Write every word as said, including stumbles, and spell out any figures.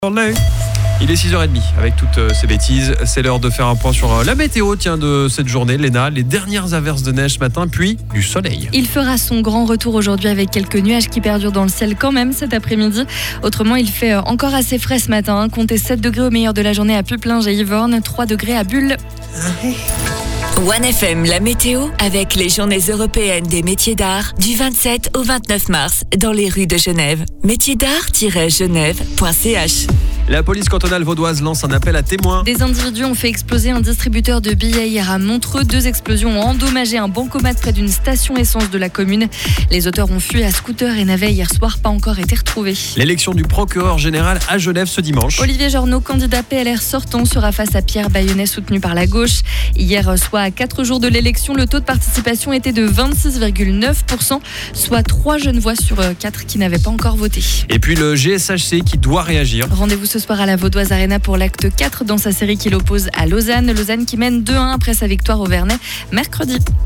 Il est six heures trente avec toutes ces bêtises. C'est l'heure de faire un point sur la météo tiens, de cette journée. Léna, les dernières averses de neige ce matin, puis du soleil. Il fera son grand retour aujourd'hui avec quelques nuages qui perdurent dans le ciel quand même cet après-midi. Autrement, il fait encore assez frais ce matin. Comptez sept degrés au meilleur de la journée à Pupplinge et Yvorne, trois degrés à Bulle. One F M, la météo, avec les journées européennes des métiers d'art du vingt-sept au vingt-neuf mars dans les rues de Genève. métiers d'art tiret genève point c h. La police cantonale vaudoise lance un appel à témoins. Des individus ont fait exploser un distributeur de billets hier à Montreux. Deux explosions ont endommagé un bancomat près d'une station essence de la commune. Les auteurs ont fui à scooter et n'avaient hier soir pas encore été retrouvés. L'élection du procureur général à Genève ce dimanche. Olivier Jornaud, candidat P L R sortant, sera face à Pierre Bayonnet soutenu par la gauche. Hier, soit à quatre jours de l'élection, le taux de participation était de vingt-six virgule neuf pour cent, soit trois jeunes voix sur quatre qui n'avaient pas encore voté. Et puis le G S H C qui doit réagir. Rendez-vous ce soir à la Vaudoise Arena pour l'acte quatre dans sa série qui l'oppose à Lausanne. Lausanne qui mène deux à un après sa victoire au Vernet mercredi.